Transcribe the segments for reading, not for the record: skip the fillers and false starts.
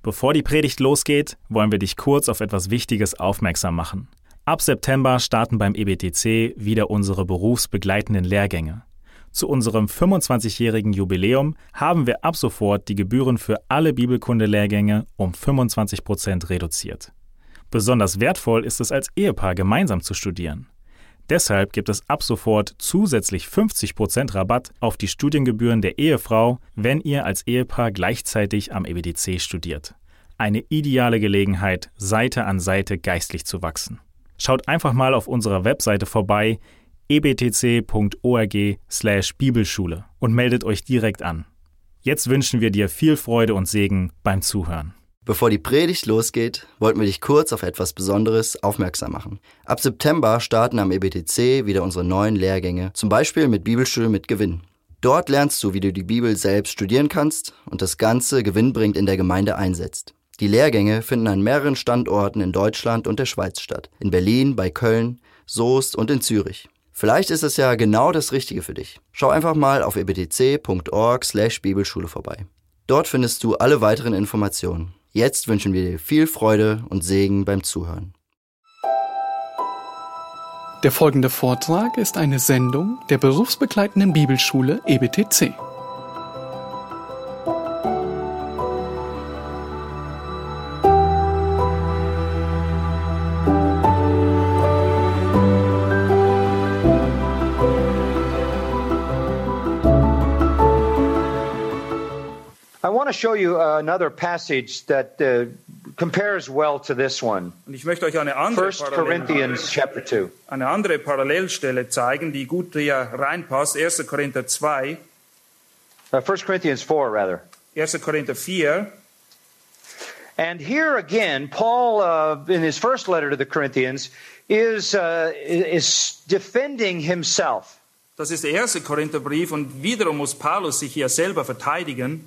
Bevor die Predigt losgeht, wollen wir dich kurz auf etwas Wichtiges aufmerksam machen. Ab September starten beim EBTC wieder unsere berufsbegleitenden Lehrgänge. Zu unserem 25-jährigen Jubiläum haben wir ab sofort die Gebühren für alle Bibelkunde-Lehrgänge um 25% reduziert. Besonders wertvoll ist es als Ehepaar gemeinsam zu studieren. Deshalb gibt es ab sofort zusätzlich 50% Rabatt auf die Studiengebühren der Ehefrau, wenn ihr als Ehepaar gleichzeitig am EBTC studiert. Eine ideale Gelegenheit, Seite an Seite geistlich zu wachsen. Schaut einfach mal auf unserer Webseite vorbei, ebtc.org/Bibelschule und meldet euch direkt an. Jetzt wünschen wir dir viel Freude und Segen beim Zuhören. Bevor die Predigt losgeht, wollten wir dich kurz auf etwas Besonderes aufmerksam machen. Ab September starten am EBTC wieder unsere neuen Lehrgänge, zum Beispiel mit Bibelschule mit Gewinn. Dort lernst du, wie du die Bibel selbst studieren kannst und das Ganze gewinnbringend in der Gemeinde einsetzt. Die Lehrgänge finden an mehreren Standorten in Deutschland und der Schweiz statt. In Berlin, bei Köln, Soest und in Zürich. Vielleicht ist es ja genau das Richtige für dich. Schau einfach mal auf ebtc.org/Bibelschule vorbei. Dort findest du alle weiteren Informationen. Jetzt wünschen wir dir viel Freude und Segen beim Zuhören. Der folgende Vortrag ist eine Sendung der berufsbegleitenden Bibelschule EBTC. I want to show you another passage that compares well to this one. Und ich möchte euch eine andere 1 Corinthians chapter 2. Eine andere Parallelstelle zeigen, die gut hier reinpasst. 1. Korinther 2. 1 Corinthians 4, rather. 1. Korinther 4. And here again, Paul, in his first letter to the Corinthians, is defending himself. Das ist der 1. Korintherbrief und wiederum muss Paulus sich hier selber verteidigen.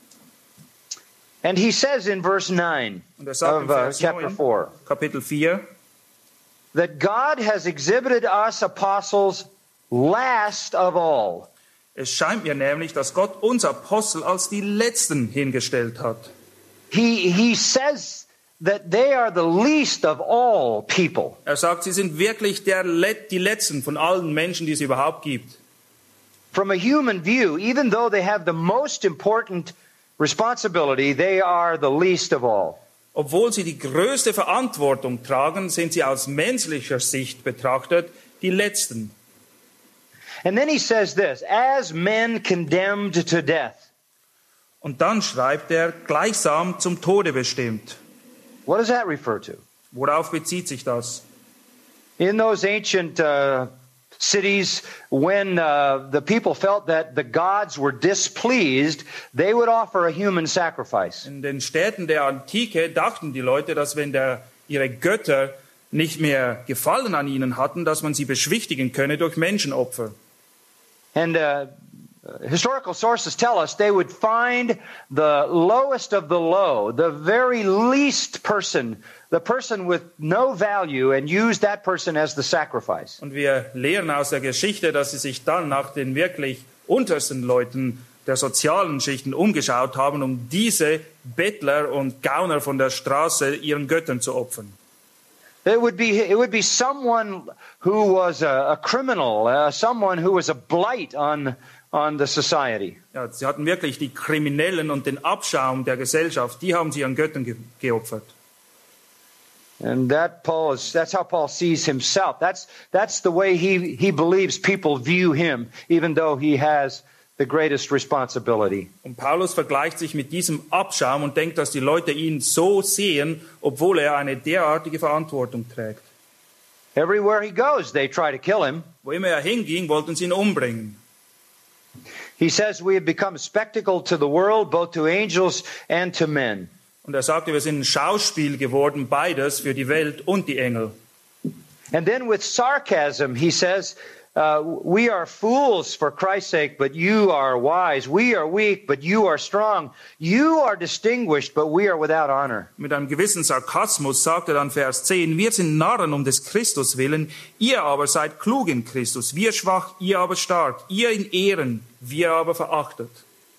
And he says in verse 9 of chapter 4, Kapitel 4, that God has exhibited us apostles last of all. Es scheint mir nämlich, dass Gott uns Apostel als die Letzten hingestellt hat. He says that they are the least of all people. Er sagt, sie sind wirklich die Letzten von allen Menschen, die es überhaupt gibt. From a human view, even though they have the most important responsibility, they are the least of all. Obwohl sie die größte Verantwortung tragen, sind sie aus menschlicher Sicht betrachtet die Letzten. And then he says this, as men condemned to death. Und dann schreibt er, gleichsam zum Tode bestimmt. What does that refer to? Worauf bezieht sich das? In those ancient cities, when the people felt that the gods were displeased, they would offer a human sacrifice. In den Städten der Antike dachten die Leute, dass wenn ihre Götter nicht mehr Gefallen an ihnen hatten, dass man sie beschwichtigen könne durch Menschenopfer. And historical sources tell us they would find the lowest of the low, the very least person, the person with no value, and use that person as the sacrifice. Und wir lehren aus der Geschichte, dass sie sich dann nach den wirklich untersten Leuten der sozialen Schichten umgeschaut haben, um diese Bettler und Gauner von der Straße ihren Göttern zu opfern. It would be someone who was a criminal, someone who was a blight on the society. Ja, sie hatten wirklich die Kriminellen und den Abschaum der Gesellschaft, die haben sie an Göttern geopfert. And that's how Paul sees himself. That's the way he believes people view him, even though he has the greatest responsibility. Und Paulus vergleicht sich mit diesem Abschaum und denkt, dass die Leute ihn so sehen, obwohl er eine derartige Verantwortung trägt. Everywhere he goes, they try to kill him. Wo immer er hinging, wollten sie ihn umbringen. He says we have become a spectacle to the world, both to angels and to men. Und er sagte, wir sind ein Schauspiel geworden, beides für die Welt und die Engel. And then with sarcasm, he says, we are fools for Christ's sake, but you are wise. We are weak, but you are strong. You are distinguished, but we are without honor. Mit einem gewissen Sarkasmus sagt er dann Vers 10, wir sind Narren um des Christus willen, ihr aber seid klug in Christus. Wir schwach, ihr aber stark. Ihr in Ehren, wir aber verachtet.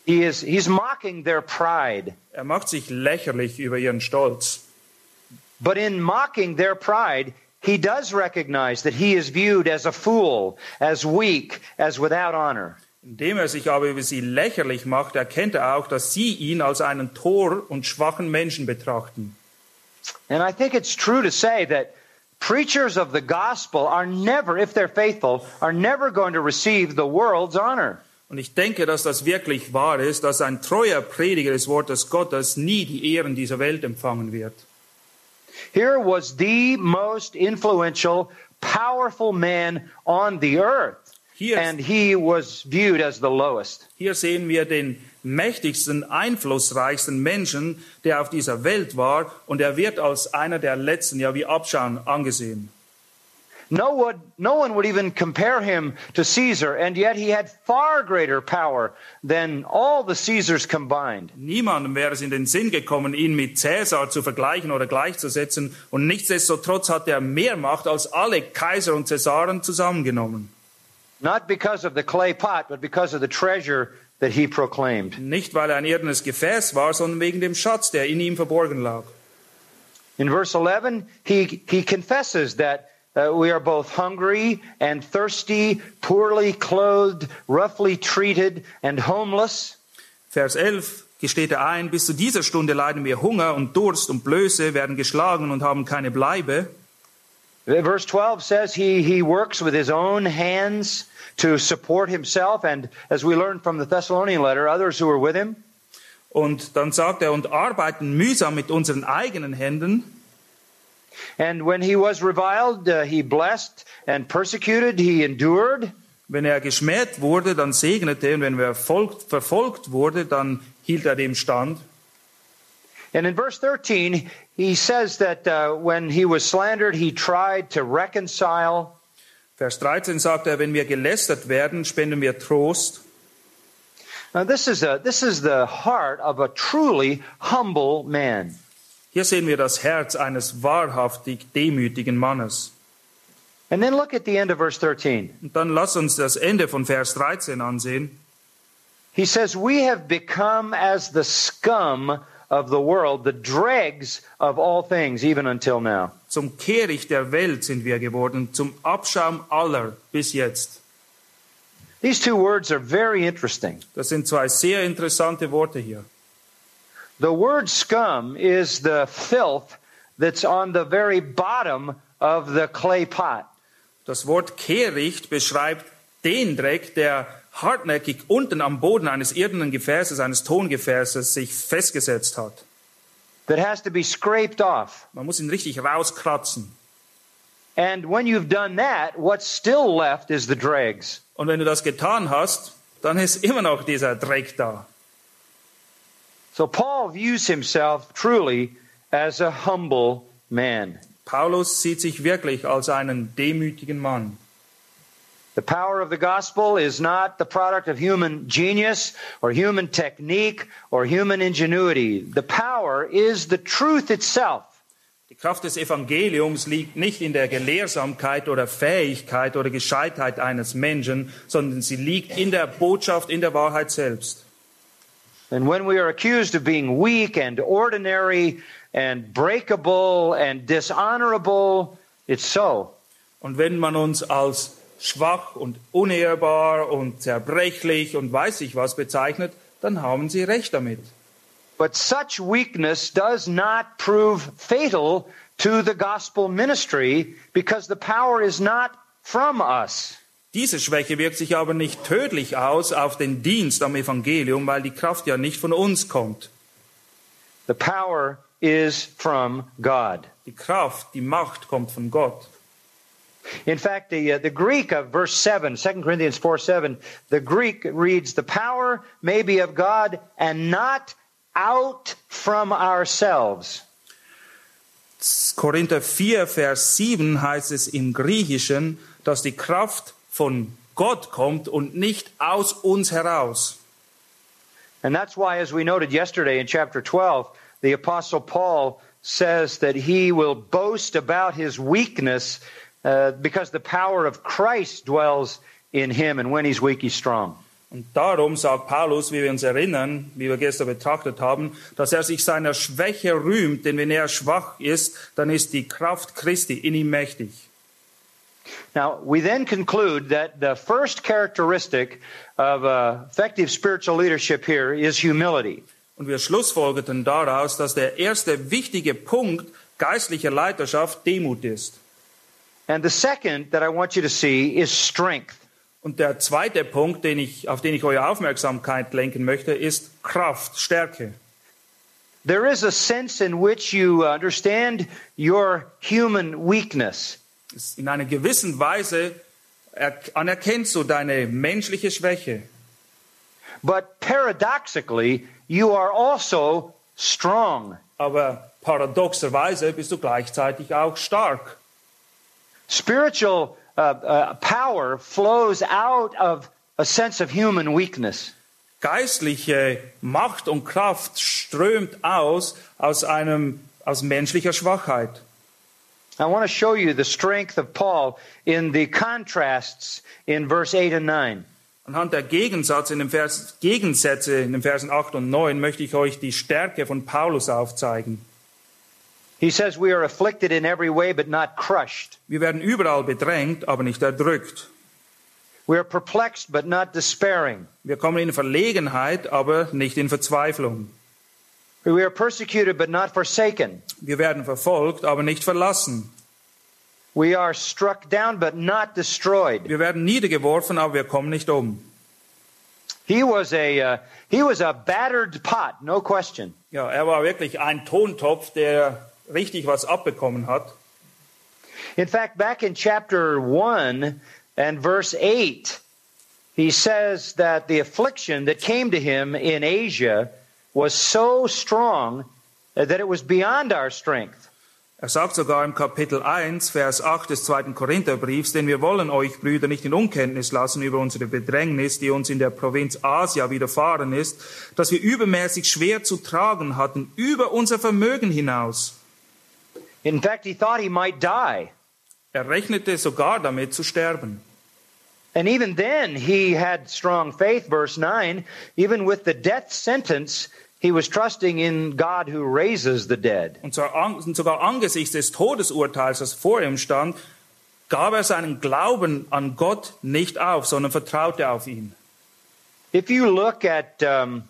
He's mocking their pride. Er macht sich lächerlich über ihren Stolz. But in mocking their pride, he does recognize that he is viewed as a fool, as weak, as without honor. Indem er sich aber über sie lächerlich macht, erkennt er auch, dass sie ihn als einen Tor und schwachen Menschen betrachten. And I think it's true to say that preachers of the gospel are never, if they're faithful, are never going to receive the world's honor. Und ich denke, dass das wirklich wahr ist, dass ein treuer Prediger des Wortes Gottes nie die Ehren dieser Welt empfangen wird. Here was the most influential, powerful man on the earth, and he was viewed as the lowest. Hier sehen wir den mächtigsten, einflussreichsten Menschen, der auf dieser Welt war, und er wird als einer der Letzten, ja wie Abschaum, angesehen. No one would even compare him to Caesar, and yet he had far greater power than all the Caesars combined. Niemandem wäre es in den Sinn gekommen, ihn mit Cäsar zu vergleichen oder gleichzusetzen, und nichtsdestotrotz hat er mehr Macht als alle Kaiser und Cäsaren zusammengenommen. Not because of the clay pot, but because of the treasure that he proclaimed. Nicht, weil er ein irdenes Gefäß war, sondern wegen dem Schatz, der in ihm verborgen lag. In verse 11, he confesses that we are both hungry and thirsty, poorly clothed, roughly treated and homeless. Vers 11 gesteht er ein, bis zu dieser Stunde leiden wir Hunger und Durst und Blöße, werden geschlagen und haben keine Bleibe. Verse 12 says he works with his own hands to support himself, and as we learned from the Thessalonian letter, others who were with him. Und dann sagt er, und arbeiten mühsam mit unseren eigenen Händen. And when he was reviled, he blessed, and persecuted, he endured. Wenn er geschmäht wurde, dann segnete, und wenn er verfolgt wurde, dann hielt er dem stand. And in verse 13, he says that when he was slandered, he tried to reconcile. Vers 13 sagt er, wenn wir gelästert werden, spenden wir Trost. Now this is the heart of a truly humble man. Hier sehen wir das Herz eines wahrhaftig demütigen Mannes. And then look at the end of verse 13. Und dann lass uns das Ende von Vers 13 ansehen. He says, we have become as the scum of the world, the dregs of all things, even until now. Zum Kehricht der Welt sind wir geworden, zum Abschaum aller bis jetzt. These two words are very interesting. Das sind zwei sehr interessante Worte hier. The word scum is the filth that's on the very bottom of the clay pot. Das Wort Kehricht beschreibt den Dreck, der hartnäckig unten am Boden eines irdenen Gefäßes, eines Tongefäßes, sich festgesetzt hat. That has to be scraped off. Man muss ihn richtig rauskratzen. And when you've done that, what's still left is the dregs. Und wenn du das getan hast, dann ist immer noch dieser Dreck da. So Paul views himself truly as a humble man. Paulus sieht sich wirklich als einen demütigen Mann. The power of the gospel is not the product of human genius or human technique or human ingenuity. The power is the truth itself. Die Kraft des Evangeliums liegt nicht in der Gelehrsamkeit oder Fähigkeit oder Gescheitheit eines Menschen, sondern sie liegt in der Botschaft, in der Wahrheit selbst. And when we are accused of being weak and ordinary and breakable and dishonorable, it's so. Und wenn man uns als schwach und unehrbar und zerbrechlich und weiß ich was bezeichnet, dann haben sie recht damit. But such weakness does not prove fatal to the gospel ministry because the power is not from us. Diese Schwäche wirkt sich aber nicht tödlich aus auf den Dienst am Evangelium, weil die Kraft ja nicht von uns kommt. The power is from God. Die Kraft, die Macht kommt von Gott. In fact, the Greek of verse 7, 2 Corinthians 4:7, the Greek reads, the power may be of God and not out from ourselves. Korinther 4, Vers 7 heißt es im Griechischen, dass die Kraft von Gott kommt und nicht aus uns heraus. And that's why, as we noted yesterday in chapter 12, the Apostle Paul says that he will boast about his weakness because the power of Christ dwells in him, and when he's weak, he's strong. Und darum sagt Paulus, wie wir uns erinnern, wie wir gestern betrachtet haben, dass er sich seiner Schwäche rühmt, denn wenn er schwach ist, dann ist die Kraft Christi in ihm mächtig. Now, we then conclude that the first characteristic of effective spiritual leadership here is humility. Und wir schlussfolgerten daraus, dass der erste wichtige Punkt geistlicher Leiterschaft Demut ist. And the second that I want you to see is strength. Und der zweite Punkt, auf den ich eure Aufmerksamkeit lenken möchte, ist Kraft, Stärke. There is a sense in which you understand your human weakness. In einer gewissen Weise anerkennst du deine menschliche Schwäche. But paradoxically, you are also strong. Aber paradoxerweise bist du gleichzeitig auch stark. Spiritual power flows out of a sense of human weakness. Geistliche Macht und Kraft strömt aus menschlicher Schwachheit. I want to show you the strength of Paul in the contrasts in verse 8 and 9. Anhand der Gegensätze in den Versen 8 und 9 möchte ich euch die Stärke von Paulus aufzeigen. He says we are afflicted in every way but not crushed. Wir werden überall bedrängt, aber nicht erdrückt. We are perplexed but not despairing. Wir kommen in Verlegenheit, aber nicht in Verzweiflung. We are persecuted but not forsaken. Wir werden verfolgt, aber nicht verlassen. We are struck down but not destroyed. Wir werden niedergeworfen, aber wir kommen nicht um. He was a battered pot, no question. Ja, er war wirklich ein Tontopf, der richtig was abbekommen hat. In fact, back in chapter 1 and verse 8, he says that the affliction that came to him in Asia was so strong that it was beyond our strength. Er sagt sogar im Kapitel 1, Vers 8 des 2. Korintherbriefs, denn wir wollen euch, Brüder, nicht in Unkenntnis lassen über unsere Bedrängnis, die uns in der Provinz Asia widerfahren ist, dass wir übermäßig schwer zu tragen hatten, über unser Vermögen hinaus. In fact, he thought he might die. Er rechnete sogar damit zu sterben. And even then, he had strong faith, verse 9. Even with the death sentence, he was trusting in God who raises the dead. Und sogar angesichts des Todesurteils, das vor ihm stand, gab er seinen Glauben an Gott nicht auf, sondern vertraute auf ihn. If you look at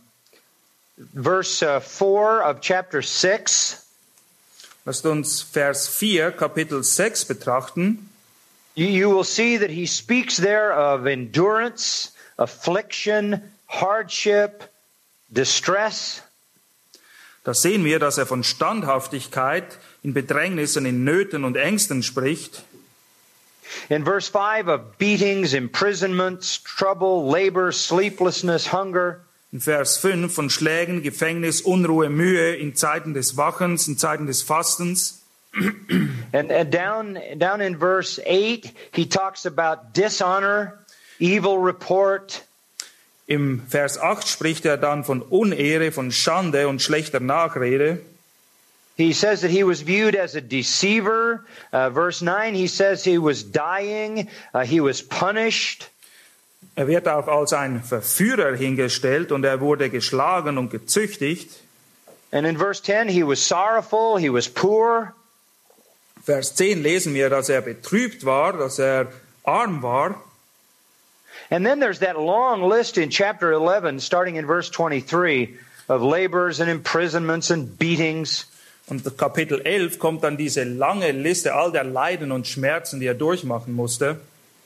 verse 4 of chapter 6, Lasst uns Vers 4, Kapitel 6 betrachten. you will see that he speaks there of endurance, affliction, hardship, distress. Da sehen wir, dass er von Standhaftigkeit in Bedrängnissen, in Nöten und Ängsten spricht. In verse 5 of beatings, imprisonments, trouble, labor, sleeplessness, hunger. In Vers 5 von Schlägen, Gefängnis, Unruhe, Mühe, in Zeiten des Wachens, in Zeiten des Fastens. And down in verse 8, he talks about dishonor, evil report. Im Vers 8 spricht er dann von Unehre, von Schande und schlechter Nachrede. He says that he was viewed as a deceiver. Verse 9, he says he was dying, he was punished. Er wird auch als ein Verführer hingestellt und er wurde geschlagen und gezüchtigt. And in verse 10, he was sorrowful, he was poor. Vers 10 lesen wir, dass er betrübt war, dass er arm war. And then there's that long list in chapter 11, starting in verse 23, of labors and imprisonments and beatings. Und Kapitel 11 kommt dann diese lange Liste all der Leiden und Schmerzen, die er durchmachen musste.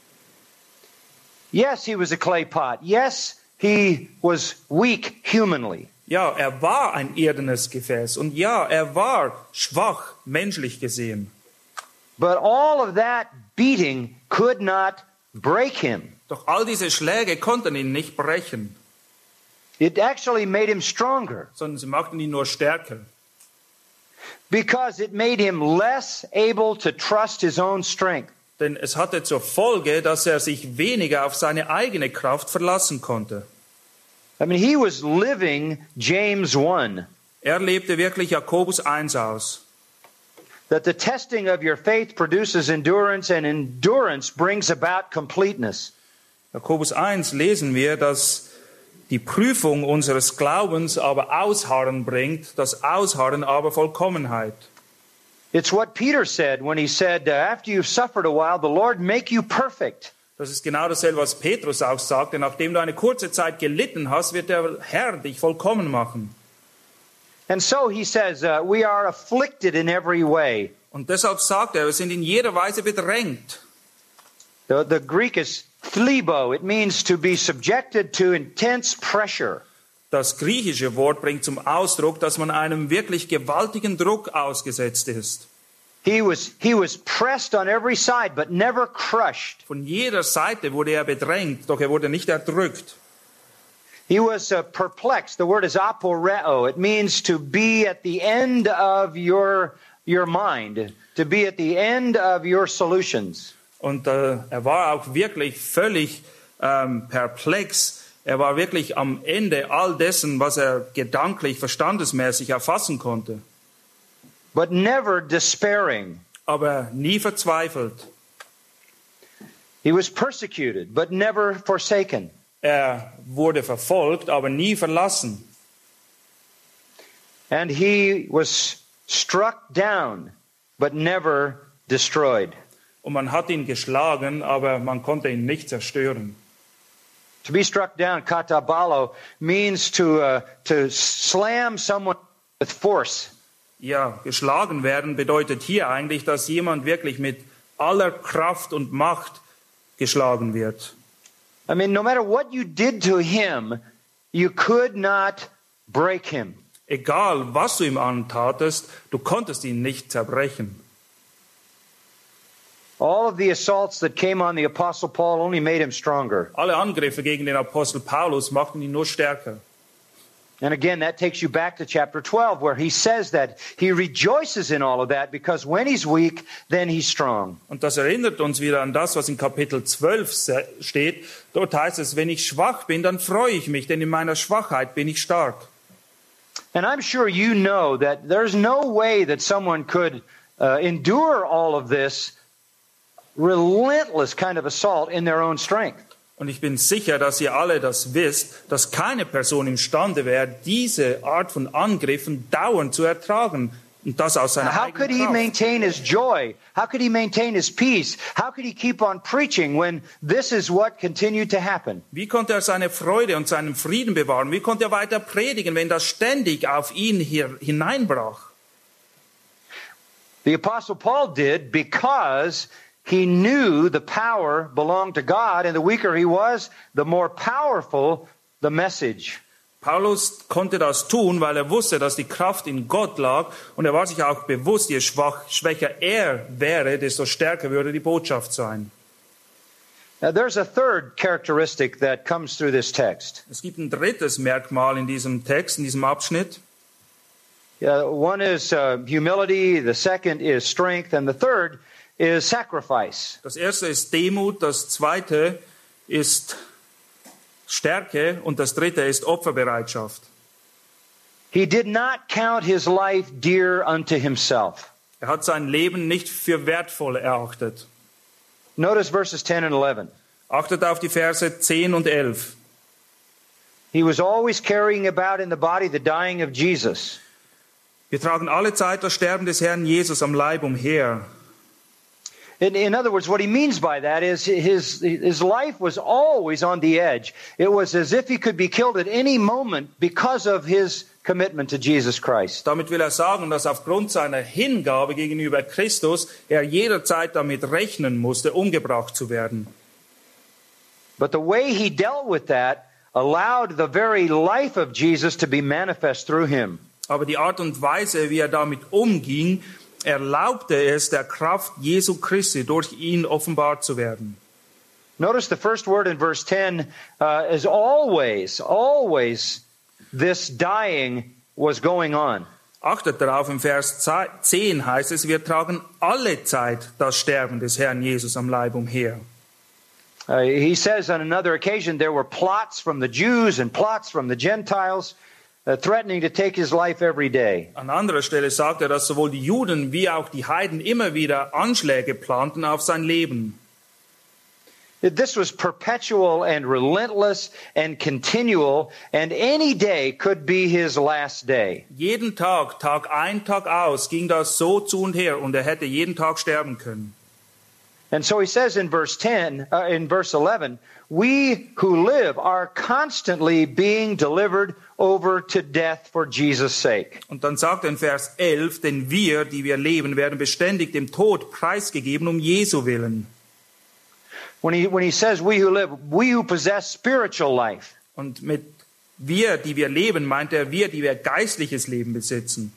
Yes, he was a clay pot. Yes, he was weak humanly. Ja, er war ein irdenes Gefäß. Und ja, er war schwach, menschlich gesehen. But all of that beating could not break him. Doch all diese Schläge konnten ihn nicht brechen, It actually made him stronger sondern sie machten ihn nur stärker. because it made him less able to trust his own strength. Denn es hatte zur Folge, dass er sich weniger auf seine eigene Kraft verlassen konnte. I mean, he was living James 1, Er lebte wirklich Jakobus 1 aus. that the testing of your faith produces endurance, and endurance brings about completeness. Jakobus 1 lesen wir, dass die Prüfung unseres Glaubens aber Ausharren bringt, das Ausharren aber Vollkommenheit. It's what Peter said when he said, after you've suffered a while, the Lord make you perfect. Das ist genau dasselbe, was Petrus auch sagte. Nachdem du eine kurze Zeit gelitten hast, wird der Herr dich vollkommen machen. And so he says, we are afflicted in every way. Und deshalb sagt er, wir sind in jeder Weise bedrängt. The Greek is thlibo. It means to be subjected to intense pressure. Das griechische Wort bringt zum Ausdruck, dass man einem wirklich gewaltigen Druck ausgesetzt ist. He was pressed on every side, but never crushed. Von jeder Seite wurde er bedrängt, doch er wurde nicht erdrückt. He was perplexed. The word is aporeo. It means to be at the end of your mind, to be at the end of your solutions. Und er war auch wirklich völlig perplex. Er war wirklich am Ende all dessen, was er gedanklich, verstandesmäßig erfassen konnte. But never despairing. Aber nie verzweifelt. He was persecuted, but never forsaken. Er wurde verfolgt, aber nie verlassen. And he was struck down, but never destroyed. Und man hat ihn geschlagen, aber man konnte ihn nicht zerstören. To be struck down, katabalo, means to slam someone with force. Ja, geschlagen werden bedeutet hier eigentlich, dass jemand wirklich mit aller Kraft und Macht geschlagen wird. I mean, no matter what you did to him, you could not break him. Egal, was du ihm antatest, du konntest ihn nicht zerbrechen. All of the assaults that came on the Apostle Paul only made him stronger. Alle Angriffe gegen den Apostel Paulus machten ihn nur stärker. And again, that takes you back to chapter 12, where he says that he rejoices in all of that, because when he's weak, then he's strong. Und das erinnert uns wieder an das, was in Kapitel 12 steht. Dort heißt es, wenn ich schwach bin, dann freue ich mich, denn in meiner Schwachheit bin ich stark. And I'm sure you know that there's no way that someone could endure all of this relentless kind of assault in their own strength. Und ich bin sicher, dass ihr alle das wisst, dass keine Person imstande wäre, diese Art von Angriffen dauernd zu ertragen. Und das aus seiner How could eigenen he Kraft. maintain his joy? How could he maintain his peace? How could he keep on preaching when this is what continued to happen? Wie konnte er seine Freude und seinen Frieden bewahren? Wie konnte er weiter predigen, wenn das ständig auf ihn hier hineinbrach? The Apostle Paul did because he knew the power belonged to God, and the weaker he was, the more powerful the message. Paulus konnte das tun, weil er wusste, dass die Kraft in Gott lag, und er war sich auch bewusst, je schwächer er wäre, desto stärker würde die Botschaft sein. Now, there's a third characteristic that comes through this text. Es gibt ein drittes Merkmal in diesem Text, in diesem Abschnitt. One is humility, the second is strength, and the third is sacrifice. Das erste ist Demut, das zweite ist Stärke und das dritte ist Opferbereitschaft. He did not count his life dear unto himself. Er hat sein Leben nicht für wertvoll erachtet. Notice verses 10 and 11. Achtet auf die Verse 10 und 11. He was always carrying about in the body the dying of Jesus. Wir tragen alle Zeit das Sterben des Herrn Jesus am Leib umher. In other words, what he means by that is his life was always on the edge. It was as if he could be killed at any moment because of his commitment to Jesus Christ. Damit will er sagen, dass aufgrund seiner Hingabe gegenüber Christus er jederzeit damit rechnen musste, umgebracht zu werden. But the way he dealt with that allowed the very life of Jesus to be manifest through him. Aber die Art und Weise, wie er damit umging, erlaubte es der Kraft Jesu Christi, durch ihn offenbart zu werden. Notice the first word in verse 10 is always this dying was going on. Achtet darauf, im Vers 10 heißt es, wir tragen alle Zeit das Sterben des Herrn Jesus am Leib umher. He says on another occasion there were plots from the Jews and plots from the Gentiles threatening to take his life every day. An anderer Stelle sagt er, dass sowohl die Juden wie auch die Heiden immer wieder Anschläge planten auf sein Leben. This was perpetual and relentless and continual, and any day could be his last day. Jeden Tag, Tag ein, Tag aus, ging das so zu und her und er hätte jeden Tag sterben können. And so he says in verse 11, we who live are constantly being delivered over to death for Jesus' sake. Und dann sagt er in Vers 11, denn wir, die wir leben, werden beständig dem Tod preisgegeben um Jesu willen. When he says we who live, we who possess spiritual life. Und mit wir, die wir leben, meint er wir, die wir geistliches Leben besitzen.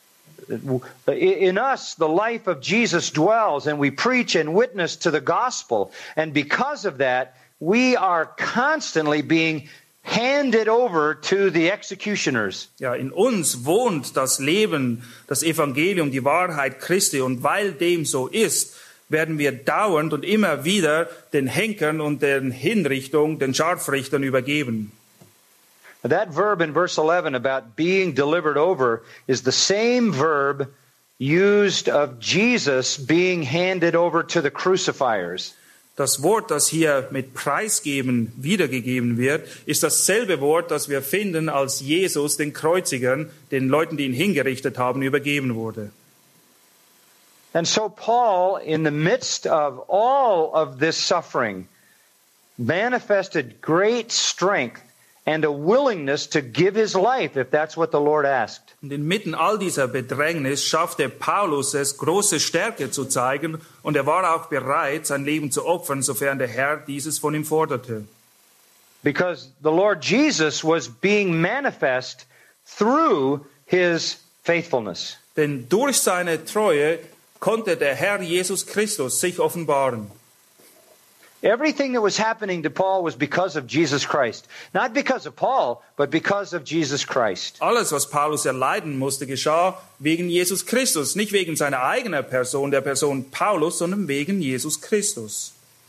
In us, the life of Jesus dwells, and we preach and witness to the gospel. And because of that, we are constantly being handed over to the executioners. Ja, in uns wohnt das Leben, das Evangelium, die Wahrheit Christi. Und weil dem so ist, werden wir dauernd und immer wieder den Henkern und den Hinrichtungen, den Scharfrichtern übergeben. That verb in verse 11 about being delivered over is the same verb used of Jesus being handed over to the crucifiers. Das Wort, das hier mit Preisgeben wiedergegeben wird, ist dasselbe Wort, das wir finden, als Jesus den Kreuzigern, den Leuten, die ihn hingerichtet haben, übergeben wurde. And so Paul, in the midst of all of this suffering, manifested great strength and a willingness to give his life if that's what the Lord asked. Und inmitten all dieser Bedrängnis schaffte Paulus es, große Stärke zu zeigen, und er war auch bereit, sein Leben zu opfern, sofern der Herr dieses von ihm forderte. Because the Lord Jesus was being manifest through his faithfulness. Denn durch seine Treue konnte der Herr Jesus Christus sich offenbaren. Everything that was happening to Paul was because of Jesus Christ. Not because of Paul, but because of Jesus Christ. Alles, was Paulus erleiden musste, geschah wegen Jesus Christus. Nicht wegen seiner eigenen Person, der Person Paulus, sondern wegen Jesus Christus.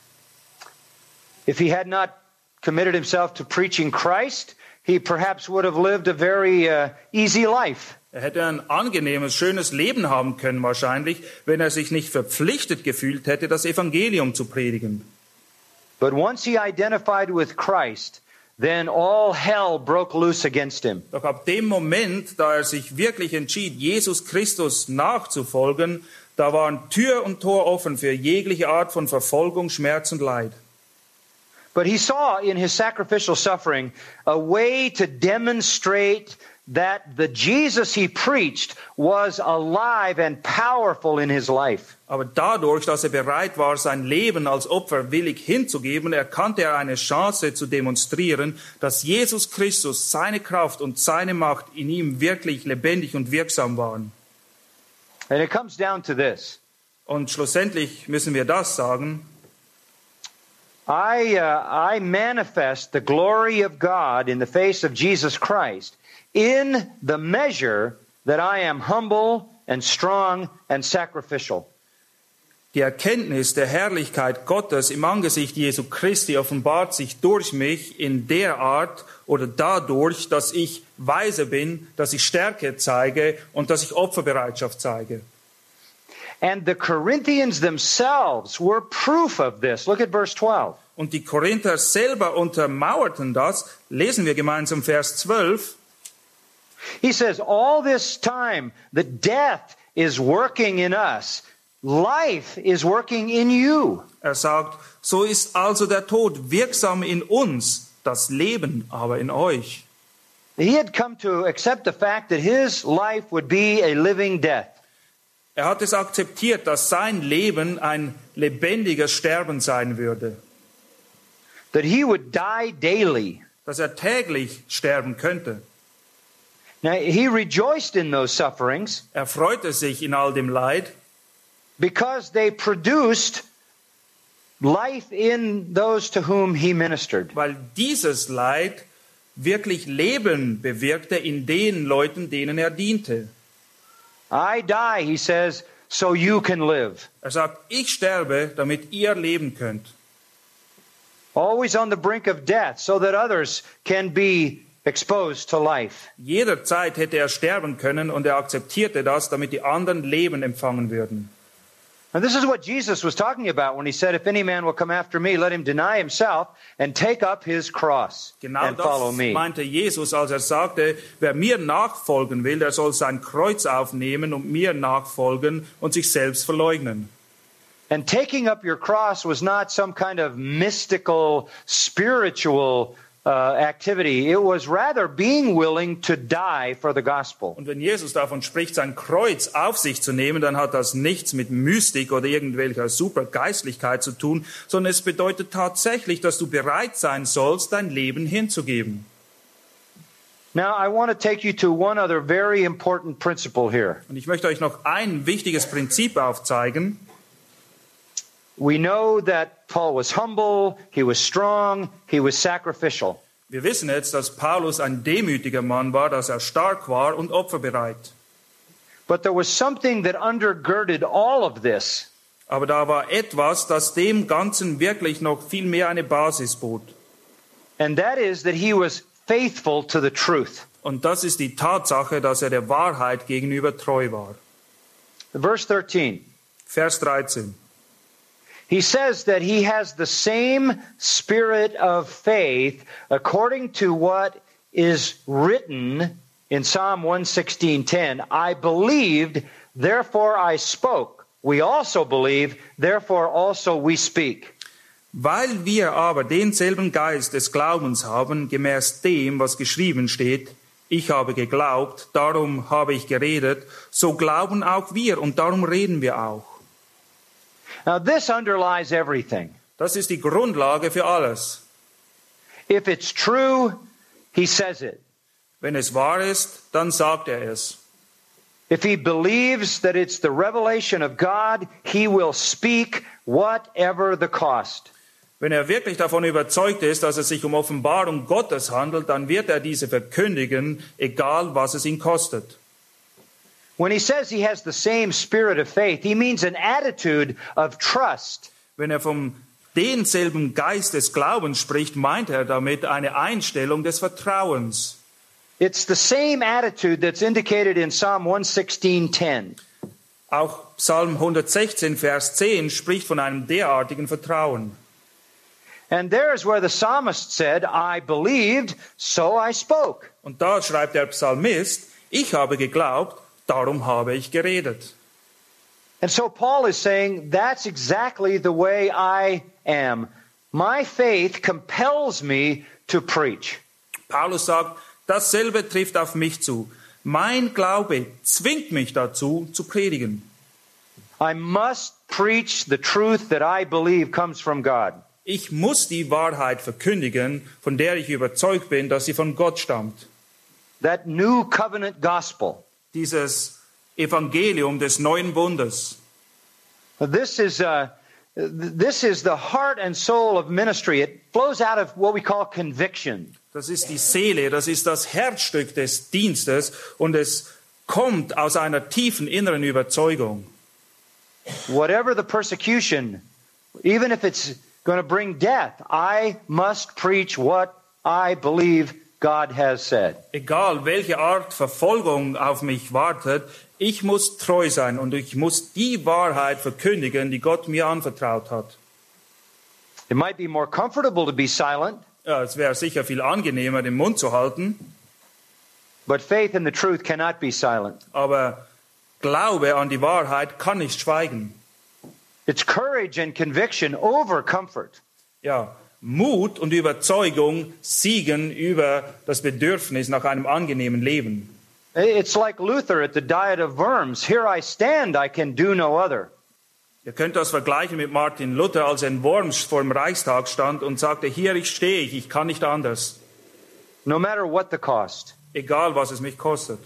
If he had not committed himself to preaching Christ, he perhaps would have lived a very easy life. Er hätte ein angenehmes, schönes Leben haben können wahrscheinlich, wenn er sich nicht verpflichtet gefühlt hätte, das Evangelium zu predigen. But once he identified with Christ, then all hell broke loose against him. Doch ab dem Moment, da er sich wirklich entschied, Jesus Christus nachzufolgen, da waren Tür und Tor offen für jegliche Art von Verfolgung, Schmerz und Leid. But he saw in his sacrificial suffering a way to demonstrate that the Jesus he preached was alive and powerful in his life. Aber dadurch, dass er bereit war, sein Leben als Opfer willig hinzugeben, erkannte er eine Chance zu demonstrieren, dass Jesus Christus, seine Kraft und seine Macht in ihm wirklich lebendig und wirksam waren. And it comes down to this. Und schlussendlich müssen wir das sagen: I manifest the glory of God in the face of Jesus Christ in the measure that I am humble and strong and sacrificial. Die Erkenntnis der Herrlichkeit Gottes im Angesicht Jesu Christi offenbart sich durch mich in der Art oder dadurch, dass ich weise bin, dass ich Stärke zeige und dass ich Opferbereitschaft zeige. And the Corinthians themselves were proof of this. Look at verse 12. Und die Korinther selber untermauerten das. Lesen wir gemeinsam Vers 12. He says, all this time, the death is working in us. Life is working in you. Er sagt, so ist also der Tod wirksam in uns, das Leben aber in euch. He had come to accept the fact that his life would be a living death. Er hat es akzeptiert, dass sein Leben ein lebendiges Sterben sein würde. That he would die daily. Dass er täglich sterben könnte. Now, he rejoiced in those sufferings. Er freute sich in all dem Leid. Because they produced life in those to whom he ministered. Weil dieses Leid wirklich Leben bewirkte in den Leuten, denen er diente. I die, he says, so you can live. Er sagt, ich sterbe, damit ihr leben könnt. Always on the brink of death, so that others can be exposed to life. Jederzeit hätte er sterben können und er akzeptierte das, damit die anderen Leben empfangen würden. And this is what Jesus was talking about when he said, if any man will come after me, let him deny himself and take up his cross Genau and follow das me. meinte Jesus, als er sagte, wer mir nachfolgen will, der soll sein Kreuz aufnehmen und mir nachfolgen und sich selbst verleugnen. And taking up your cross was not some kind of mystical, spiritual activity. It was rather being willing to die for the gospel. Und wenn Jesus davon spricht, sein Kreuz auf sich zu nehmen, dann hat das nichts mit Mystik oder irgendwelcher Supergeistlichkeit zu tun, sondern es bedeutet tatsächlich, dass du bereit sein sollst, dein Leben hinzugeben. Now, I want to take you to one other very important principle here. Und ich möchte euch noch ein wichtiges Prinzip aufzeigen. We know that Paul was humble, he was strong, he was sacrificial. Wir wissen jetzt, dass Paulus ein demütiger Mann war, dass er stark war und opferbereit. But there was something that undergirded all of this. Aber da war etwas, das dem Ganzen wirklich noch viel mehr eine Basis bot. And that is that he was faithful to the truth. Und das ist die Tatsache, dass er der Wahrheit gegenüber treu war. Verse 13. Vers 13. He says that he has the same spirit of faith according to what is written in Psalm 116:10. I believed, therefore I spoke. We also believe, therefore also we speak. Weil wir aber denselben Geist des Glaubens haben, gemäß dem, was geschrieben steht, ich habe geglaubt, darum habe ich geredet, so glauben auch wir und darum reden wir auch. Now this underlies everything. Das ist die Grundlage für alles. If it's true, he says it. Wenn es wahr ist, dann sagt er es. If he believes that it's the revelation of God, he will speak whatever the cost. Wenn er wirklich davon überzeugt ist, dass es sich um Offenbarung Gottes handelt, dann wird er diese verkündigen, egal was es ihn kostet. When he says he has the same spirit of faith, he means an attitude of trust. Wenn er vom denselben Geist des Glaubens spricht, meint er damit eine Einstellung des Vertrauens. It's the same attitude that's indicated in Psalm 116:10. Auch Psalm 116, Vers 10 spricht von einem derartigen Vertrauen. And there's where the psalmist said, I believed, so I spoke. Und da schreibt der Psalmist, ich habe geglaubt, darum habe ich geredet. And so Paul is saying, that's exactly the way I am. My faith compels me to preach. Paulus sagt, dasselbe trifft auf mich zu. Mein Glaube zwingt mich dazu, zu predigen. I must preach the truth that I believe comes from God. Ich muss die Wahrheit verkündigen, von der ich überzeugt bin, dass sie von Gott stammt. That new covenant gospel. Dieses Evangelium des neuen Bundes. This is the heart and soul of ministry. It flows out of what we call conviction. Das ist die Seele, das ist das Herzstück des Dienstes und es kommt aus einer tiefen inneren Überzeugung. Whatever the persecution, even if it's going to bring death, I must preach what I believe God has said. Egal welche Art Verfolgung auf mich wartet, ich muss treu sein und ich muss die Wahrheit verkündigen, die Gott mir anvertraut hat. It might be more comfortable to be silent, Ja, es wäre sicher viel angenehmer, den Mund zu halten, but faith in the truth cannot be silent. aber Glaube an die Wahrheit kann nicht schweigen. It's courage and conviction over comfort. Ja, Mut und Überzeugung siegen über das Bedürfnis nach einem angenehmen Leben. It's like Luther at the Diet of Worms. Here I stand, I can do no other. Ihr könnt das vergleichen mit Martin Luther, als er in Worms vor dem Reichstag stand und sagte, hier stehe ich kann nicht anders. No matter what the cost. Egal, was es mich kostet.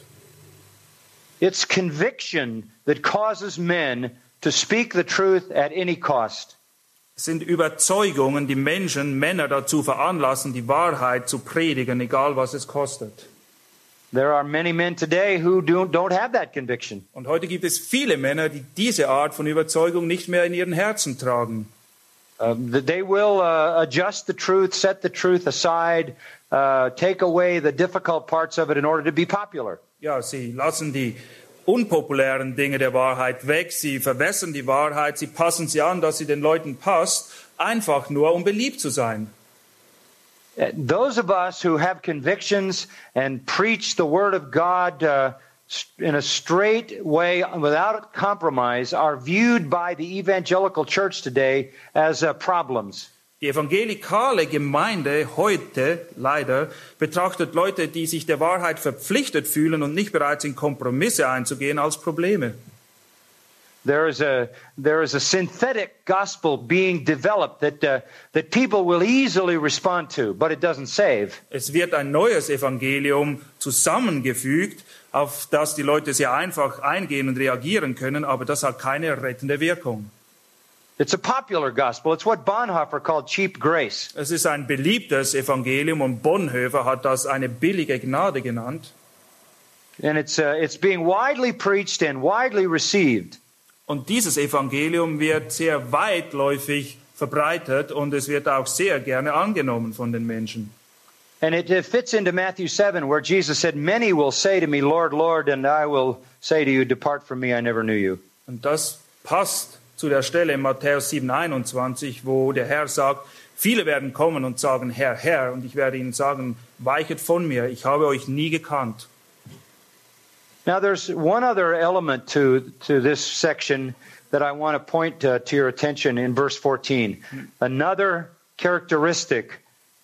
It's conviction that causes men to speak the truth at any cost. Es sind Überzeugungen, die Männer dazu veranlassen, die Wahrheit zu predigen, egal was es kostet. There are many men today who don't have that conviction. Und heute gibt es viele Männer, die diese Art von Überzeugung nicht mehr in ihren Herzen tragen. They will adjust the truth, set the truth aside, take away the difficult parts of it in order to be popular. Ja, sie lassen die unpopulären Dinge der Wahrheit weg. Sie verwässern die Wahrheit, sie passen sie an, dass sie den Leuten passt, einfach nur, um beliebt zu sein. Those of us who have convictions and preach the Word of God in a straight way without compromise are viewed by the evangelical church today as problems. Die evangelikale Gemeinde heute, leider, betrachtet Leute, die sich der Wahrheit verpflichtet fühlen und nicht bereit sind, Kompromisse einzugehen, als Probleme. There is a synthetic gospel being developed that people will easily respond to, but it doesn't save. Es wird ein neues Evangelium zusammengefügt, auf das die Leute sehr einfach eingehen und reagieren können, aber das hat keine rettende Wirkung. It's a popular gospel. It's what Bonhoeffer called cheap grace. Es ist ein beliebtes Evangelium und Bonhoeffer hat das eine billige Gnade genannt. And it's being widely preached and widely received. Und dieses Evangelium wird sehr weitläufig verbreitet und es wird auch sehr gerne angenommen von den Menschen. And it fits into Matthew 7 where Jesus said, "Many will say to me, Lord, Lord, and I will say to you, depart from me, I never knew you." Und das passt zu der Stelle in Matthäus 7,21, wo der Herr sagt, viele werden kommen und sagen, Herr, Herr, und ich werde ihnen sagen, weichet von mir, ich habe euch nie gekannt. Now there's one other element to this section that I want to point to your attention in verse 14. Another characteristic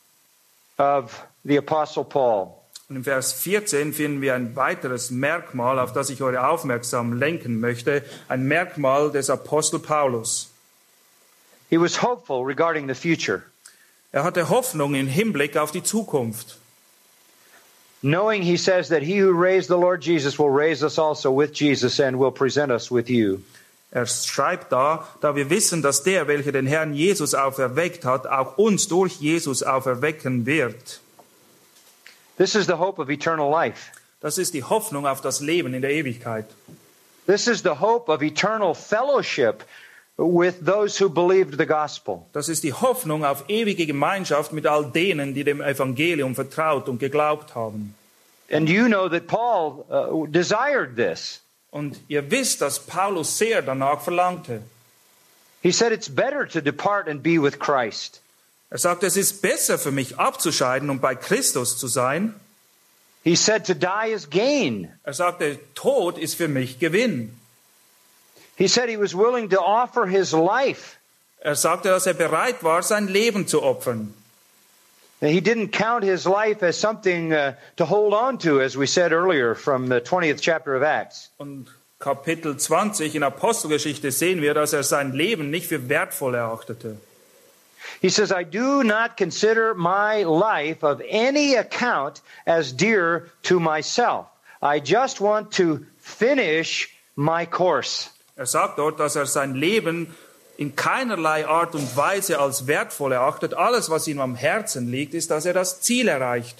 of the Apostle Paul. Und im Vers 14 finden wir ein weiteres Merkmal, auf das ich eure Aufmerksamkeit lenken möchte, ein Merkmal des Apostel Paulus. He was hopeful regarding the future. Er hatte Hoffnung im Hinblick auf die Zukunft. Knowing, he says, that he who raised the Lord Jesus will raise us also with Jesus and will present us with you. Er schreibt da wir wissen, dass der, welcher den Herrn Jesus auferweckt hat, auch uns durch Jesus auferwecken wird. This is the hope of eternal life. Das ist die Hoffnung auf das Leben in der Ewigkeit. This is the hope of eternal fellowship with those who believed the gospel. Das ist die Hoffnung auf ewige Gemeinschaft mit all denen, die dem Evangelium vertraut und geglaubt haben. And you know that Paul desired this. Und ihr wisst, dass Paulus sehr danach verlangte. He said it's better to depart and be with Christ. Er sagt, es ist besser für mich abzuscheiden und bei Christus zu sein. He said to die is gain. Er sagte, Tod ist für mich Gewinn. He said he was willing to offer his life. Er sagte, dass er bereit war, sein Leben zu opfern. He didn't count his life as something to hold on to, as we said earlier from the 20th chapter of Acts. Und Kapitel 20 in Apostelgeschichte sehen wir, dass er sein Leben nicht für wertvoll erachtete. He says, I do not consider my life of any account as dear to myself. I just want to finish my course. Er sagt dort, dass er sein Leben in keinerlei Art und Weise als wertvoll erachtet. Alles, was ihm am Herzen liegt, ist, dass er das Ziel erreicht.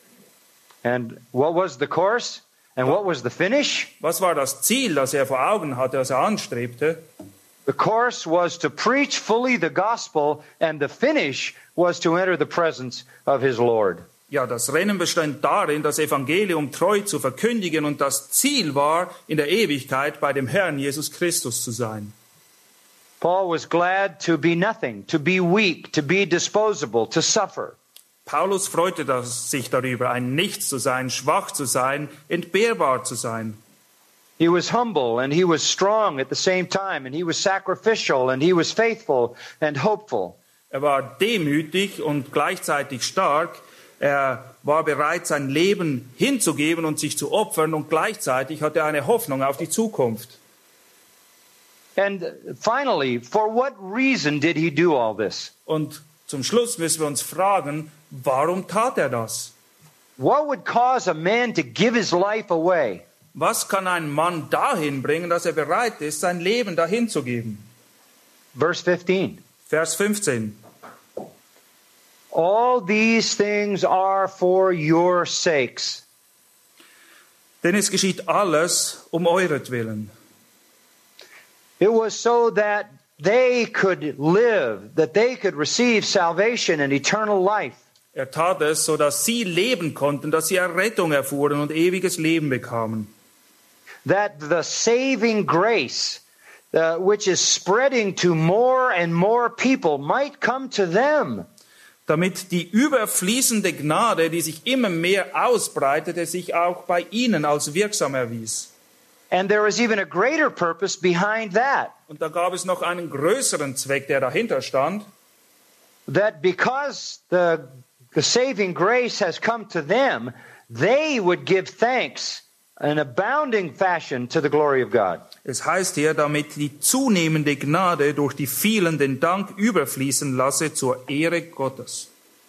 And what was the course? And what was the finish? Was war das Ziel, das er vor Augen hatte, das er anstrebte? The course was to preach fully the gospel, and the finish was to enter the presence of his Lord. Ja, das Rennen bestand darin, das Evangelium treu zu verkündigen, und das Ziel war, in der Ewigkeit bei dem Herrn Jesus Christus zu sein. Paul was glad to be nothing, to be weak, to be disposable, to suffer. Paulus freute sich darüber, ein Nichts zu sein, schwach zu sein, entbehrbar zu sein. He was humble and he was strong at the same time, and he was sacrificial and he was faithful and hopeful. Er war demütig und gleichzeitig stark. Er war bereit, sein Leben hinzugeben und sich zu opfern, und gleichzeitig hatte er eine Hoffnung auf die Zukunft. And finally, for what reason did he do all this? Und zum Schluss müssen wir uns fragen, warum tat er das? What would cause a man to give his life away? Was kann einen Mann dahin bringen, dass er bereit ist, sein Leben dahin zu geben? Verse 15. Vers 15. All these things are for your sakes. Denn es geschieht alles um euretwillen. It was so that they could live, that they could receive salvation and eternal life. Er tat es, so dass sie leben konnten, dass sie Errettung erfuhren und ewiges Leben bekamen. that the saving grace which is spreading to more and more people might come to them. Damit die überfließende Gnade, die sich immer mehr ausbreitete, sich auch bei ihnen als wirksam erwies. And there is even a greater purpose behind that. Und da gab es noch einen größeren Zweck, der dahinter stand. That because the saving grace has come to them, they would give thanks in abounding fashion to the glory of God. Es heißt hier, damit die zunehmende Gnade durch die vielen den Dank überfließen lasse zur Ehre Gottes.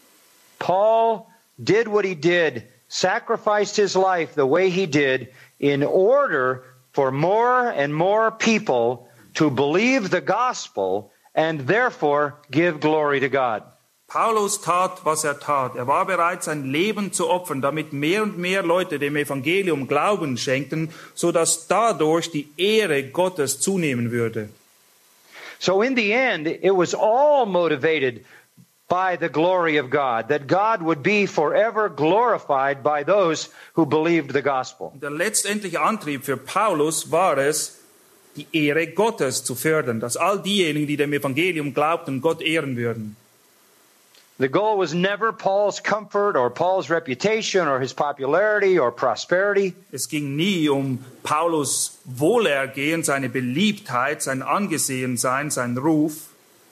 Paul did what he did, sacrificed his life the way he did, in order for more and more people to believe the gospel and therefore give glory to God. Paulus tat, was er tat. Er war bereit, sein Leben zu opfern, damit mehr und mehr Leute dem Evangelium Glauben schenkten, sodass dadurch die Ehre Gottes zunehmen würde. So in the end, it was all motivated by the glory of God, that God would be forever glorified by those who believed the gospel. Der letztendliche Antrieb für Paulus war es, die Ehre Gottes zu fördern, dass all diejenigen, die dem Evangelium glaubten, Gott ehren würden. The goal was never Paul's comfort or Paul's reputation or his popularity or prosperity. Es ging nie um Paulus Wohlergehen, seine Beliebtheit, sein Angesehensein, sein Ruf.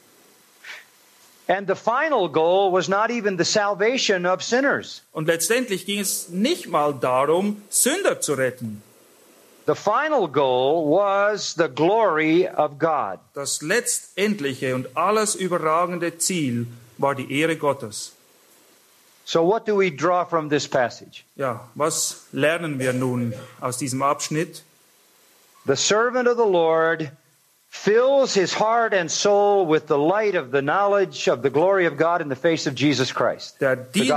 And the final goal was not even the salvation of sinners. Und letztendlich ging es nicht mal darum, Sünder zu retten. The final goal was the glory of God. Das letztendliche und alles überragende Ziel war die Ehre Gottes. So what do we draw from this passage? Ja, was lernen wir nun aus diesem Abschnitt? The servant of the Lord fills his heart and soul with the light of the knowledge of the glory of God in the face of Jesus Christ. Der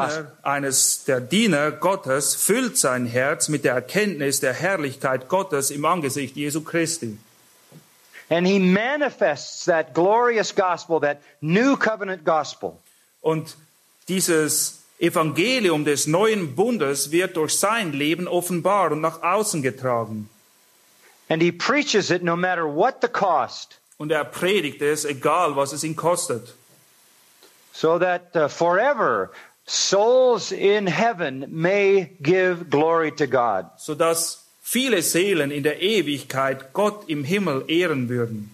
Diener Gottes füllt sein Herz mit der Erkenntnis der Herrlichkeit Gottes im Angesicht Jesu Christi. And he manifests that glorious gospel, that new covenant gospel. Und dieses Evangelium des neuen Bundes wird durch sein Leben offenbar und nach außen getragen. And he preaches it no matter what the cost. Und er predigt es, egal was es ihn kostet. So that forever souls in heaven may give glory to God. Sodass viele Seelen in der Ewigkeit Gott im Himmel ehren würden.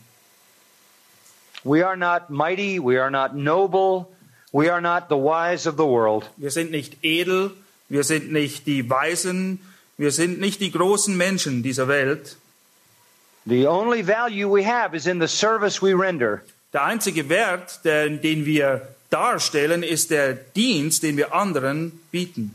We are not mighty, we are not noble, we are not the wise of the world. Wir sind nicht edel, wir sind nicht die Weisen, wir sind nicht die großen Menschen dieser Welt. The only value we have is in the service we render. Der einzige Wert, den wir darstellen, ist der Dienst, den wir anderen bieten.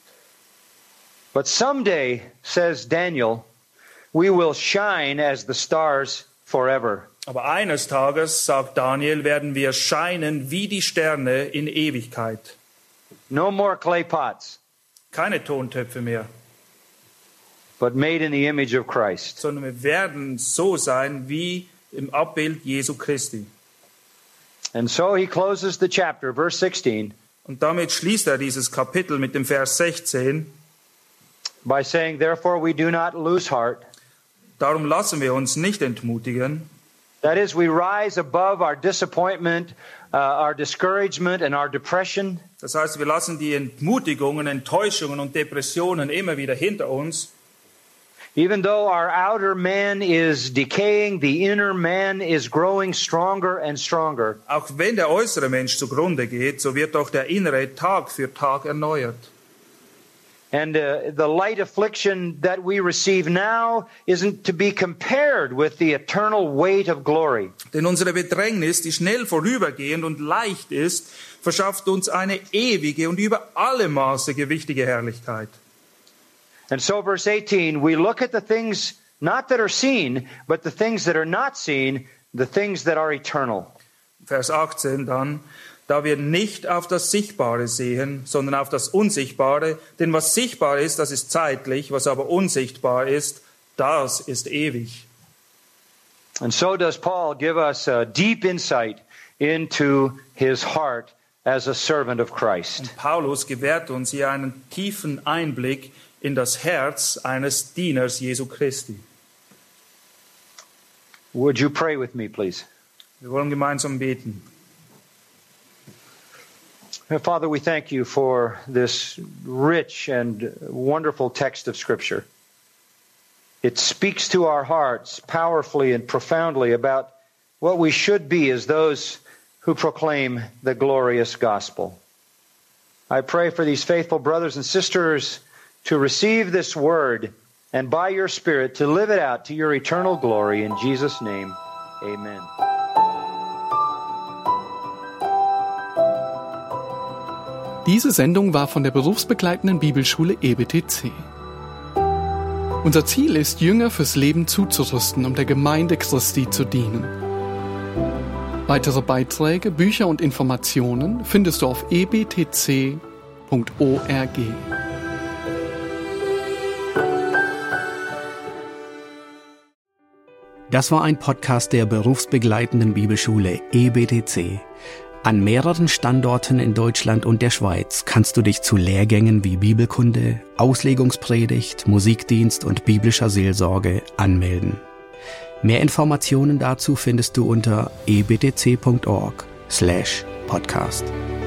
But someday, says Daniel, we will shine as the stars forever. Aber eines Tages, sagt Daniel, werden wir scheinen wie die Sterne in Ewigkeit. No more clay pots, Keine Tontöpfe mehr, but made in the image of Christ. sondern wir werden so sein wie im Abbild Jesu Christi. And so he closes the chapter, verse 16, Und damit schließt er dieses Kapitel mit dem Vers 16. by saying, therefore we do not lose heart. Darum lassen wir uns nicht entmutigen. That is, we rise above our disappointment, our discouragement, and our depression. Das heißt, wir lassen die Entmutigungen, Enttäuschungen und Depressionen immer wieder hinter uns. Even though our outer man is decaying, the inner man is growing stronger and stronger. Auch wenn der äußere Mensch zugrunde geht, so wird doch der innere Tag für Tag erneuert. And the light affliction that we receive now isn't to be compared with the eternal weight of glory. Denn unsere Bedrängnis, die schnell vorübergehend und leicht ist, verschafft uns eine ewige und über alle Maße gewichtige Herrlichkeit. And so verse 18, we look at the things not that are seen, but the things that are not seen, the things that are eternal. Vers 18 dann, da wir nicht auf das Sichtbare sehen, sondern auf das Unsichtbare. Denn was sichtbar ist, das ist zeitlich, was aber unsichtbar ist, das ist ewig. And so does Paul give us a deep insight into his heart as a servant of Christ. Und Paulus gewährt uns hier einen tiefen Einblick in das Herz eines Dieners Jesu Christi. Would you pray with me, please? Wir wollen gemeinsam beten. Father, we thank you for this rich and wonderful text of Scripture. It speaks to our hearts powerfully and profoundly about what we should be as those who proclaim the glorious gospel. I pray for these faithful brothers and sisters to receive this word and by your Spirit to live it out to your eternal glory. In Jesus' name, amen. Diese Sendung war von der berufsbegleitenden Bibelschule EBTC. Unser Ziel ist, Jünger fürs Leben zuzurüsten, um der Gemeinde Christi zu dienen. Weitere Beiträge, Bücher und Informationen findest du auf ebtc.org. Das war ein Podcast der berufsbegleitenden Bibelschule EBTC. An mehreren Standorten in Deutschland und der Schweiz kannst du dich zu Lehrgängen wie Bibelkunde, Auslegungspredigt, Musikdienst und biblischer Seelsorge anmelden. Mehr Informationen dazu findest du unter ebtc.org/podcast.